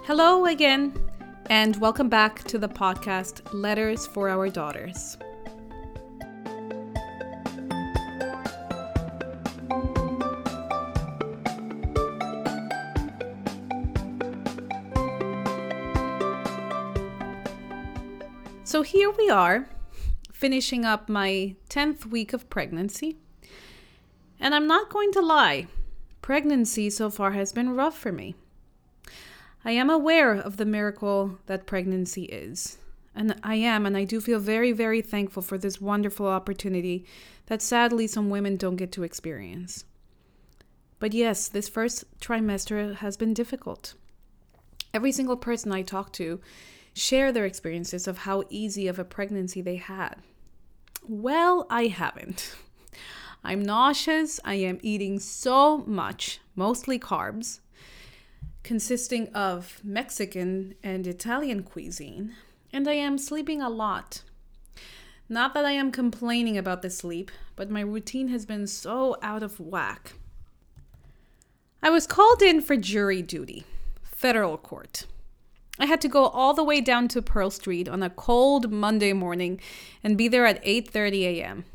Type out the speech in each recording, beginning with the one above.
Hello again, and welcome back to the podcast Letters for Our Daughters. So here we are, finishing up my 10th week of pregnancy. And I'm not going to lie, pregnancy so far has been rough for me. I am aware of the miracle that pregnancy is. And I do feel very, very thankful for this wonderful opportunity that sadly some women don't get to experience. But yes, this first trimester has been difficult. Every single person I talk to share their experiences of how easy of a pregnancy they had. Well, I haven't. I'm nauseous. I am eating so much, mostly carbs, consisting of Mexican and Italian cuisine, and I am sleeping a lot. Not that I am complaining about the sleep, but my routine has been so out of whack. I was called in for jury duty, federal court. I had to go all the way down to Pearl Street on a cold Monday morning and be there at 8:30 a.m.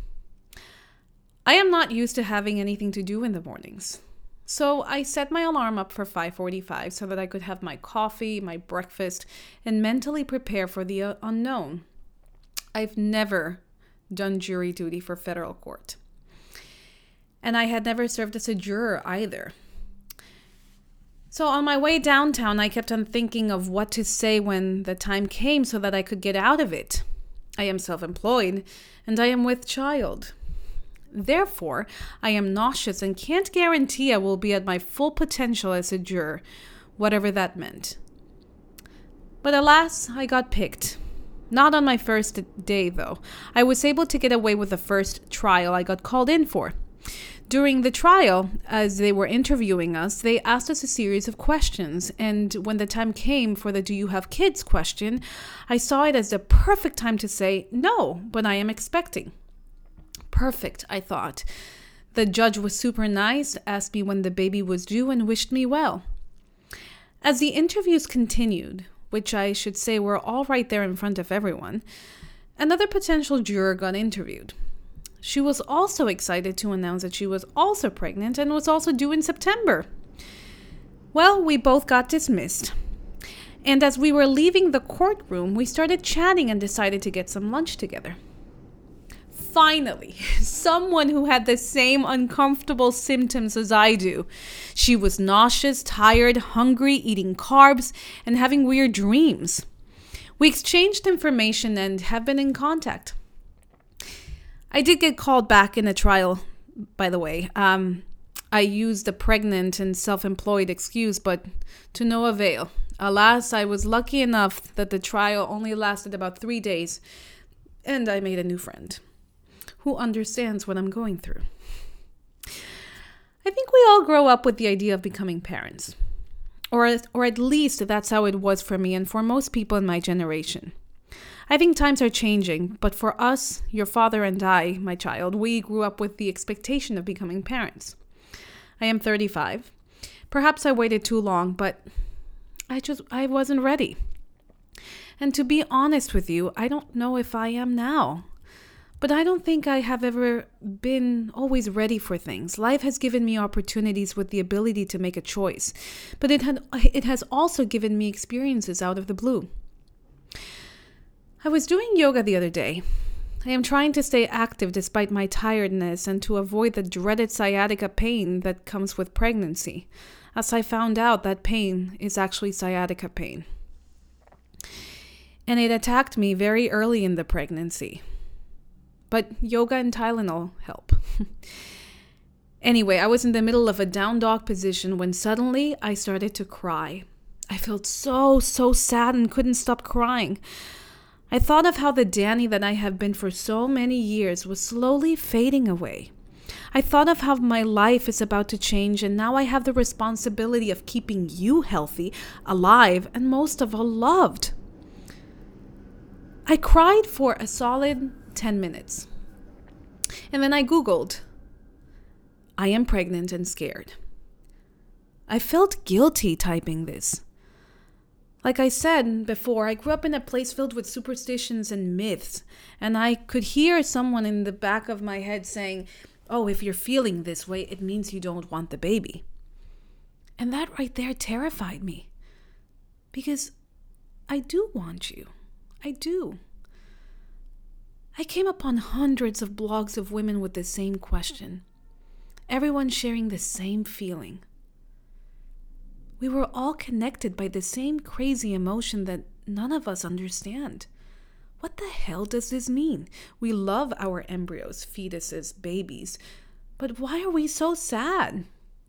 I am not used to having anything to do in the mornings. So I set my alarm up for 5:45 so that I could have my coffee, my breakfast, and mentally prepare for the unknown. I've never done jury duty for federal court. And I had never served as a juror either. So on my way downtown, I kept on thinking of what to say when the time came so that I could get out of it. I am self-employed and I am with child. Therefore, I am nauseous and can't guarantee I will be at my full potential as a juror, whatever that meant. But alas, I got picked. Not on my first day, though. I was able to get away with the first trial I got called in for. During the trial, as they were interviewing us, they asked us a series of questions, and when the time came for the "do you have kids" question, I saw it as the perfect time to say, "No, but I am expecting." Perfect, I thought. The judge was super nice, asked me when the baby was due, and wished me well. As the interviews continued, which I should say were all right there in front of everyone, another potential juror got interviewed. She was also excited to announce that she was also pregnant and was also due in September. Well, we both got dismissed. And as we were leaving the courtroom, we started chatting and decided to get some lunch together. Finally, someone who had the same uncomfortable symptoms as I do. She was nauseous, tired, hungry, eating carbs, and having weird dreams. We exchanged information and have been in contact. I did get called back in a trial, by the way. I used the pregnant and self-employed excuse, but to no avail. Alas, I was lucky enough that the trial only lasted about 3 days, and I made a new friend who understands what I'm going through. I think we all grow up with the idea of becoming parents. Or at least that's how it was for me and for most people in my generation. I think times are changing, but for us, your father and I, my child, we grew up with the expectation of becoming parents. I am 35. Perhaps I waited too long, but I wasn't ready. And to be honest with you, I don't know if I am now. But I don't think I have ever been always ready for things. Life has given me opportunities with the ability to make a choice, but it has also given me experiences out of the blue. I was doing yoga the other day. I am trying to stay active despite my tiredness and to avoid the dreaded sciatica pain that comes with pregnancy, as I found out that pain is actually sciatica pain. And it attacked me very early in the pregnancy. But yoga and Tylenol help. Anyway, I was in the middle of a down dog position when suddenly I started to cry. I felt so sad and couldn't stop crying. I thought of how the Danny that I have been for so many years was slowly fading away. I thought of how my life is about to change and now I have the responsibility of keeping you healthy, alive, and most of all loved. I cried for a solid 10 minutes. And then I Googled, "I am pregnant and scared." I felt guilty typing this. Like I said before, I grew up in a place filled with superstitions and myths, and I could hear someone in the back of my head saying, "Oh, if you're feeling this way, it means you don't want the baby." And that right there terrified me, because I do want you. I do. I came upon hundreds of blogs of women with the same question, everyone sharing the same feeling. We were all connected by the same crazy emotion that none of us understand. What the hell does this mean? We love our embryos, fetuses, babies, but why are we so sad?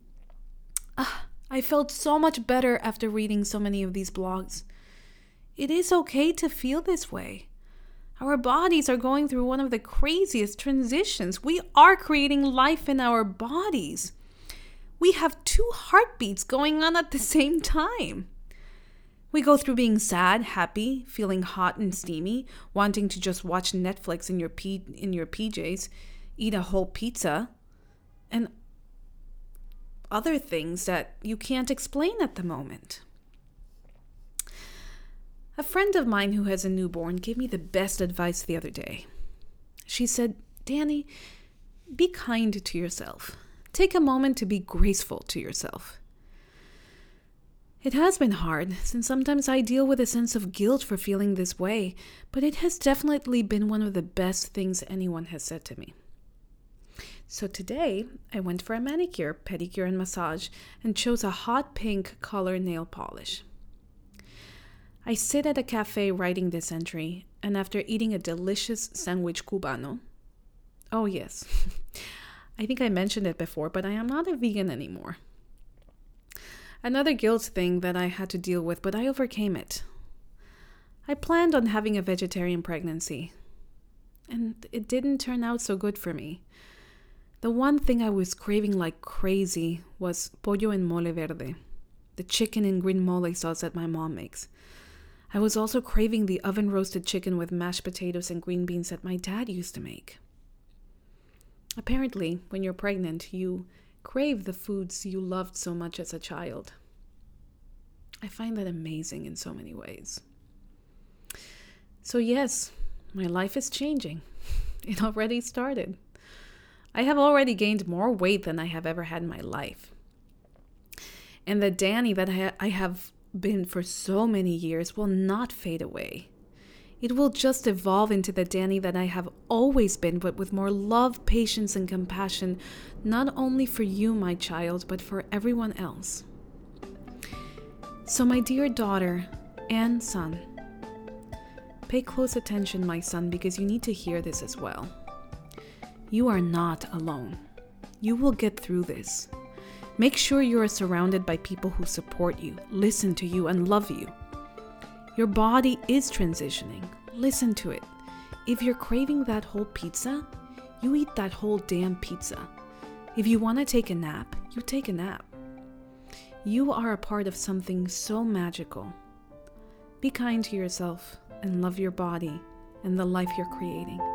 I felt so much better after reading so many of these blogs. It is okay to feel this way. Our bodies are going through one of the craziest transitions. We are creating life in our bodies. We have 2 heartbeats going on at the same time. We go through being sad, happy, feeling hot and steamy, wanting to just watch Netflix in your PJs, eat a whole pizza, and other things that you can't explain at the moment. A friend of mine who has a newborn gave me the best advice the other day. She said, "Danny, be kind to yourself. Take a moment to be graceful to yourself." It has been hard, since sometimes I deal with a sense of guilt for feeling this way, but it has definitely been one of the best things anyone has said to me. So today, I went for a manicure, pedicure, and massage, and chose a hot pink color nail polish. I sit at a cafe writing this entry, and after eating a delicious sandwich cubano, oh yes, I think I mentioned it before, but I am not a vegan anymore. Another guilt thing that I had to deal with, but I overcame it. I planned on having a vegetarian pregnancy, and it didn't turn out so good for me. The one thing I was craving like crazy was pollo en mole verde, the chicken in green mole sauce that my mom makes. I was also craving the oven-roasted chicken with mashed potatoes and green beans that my dad used to make. Apparently, when you're pregnant, you crave the foods you loved so much as a child. I find that amazing in so many ways. So yes, my life is changing. It already started. I have already gained more weight than I have ever had in my life. And the Danny that I have been for so many years will not fade away. It will just evolve into the Danny that I have always been, but with more love, patience, and compassion, not only for you, my child, but for everyone else. So my dear daughter and son, pay close attention, my son, because you need to hear this as well. You are not alone. You will get through this. Make sure you are surrounded by people who support you, listen to you, and love you. Your body is transitioning. Listen to it. If you're craving that whole pizza, you eat that whole damn pizza. If you want to take a nap, you take a nap. You are a part of something so magical. Be kind to yourself and love your body and the life you're creating.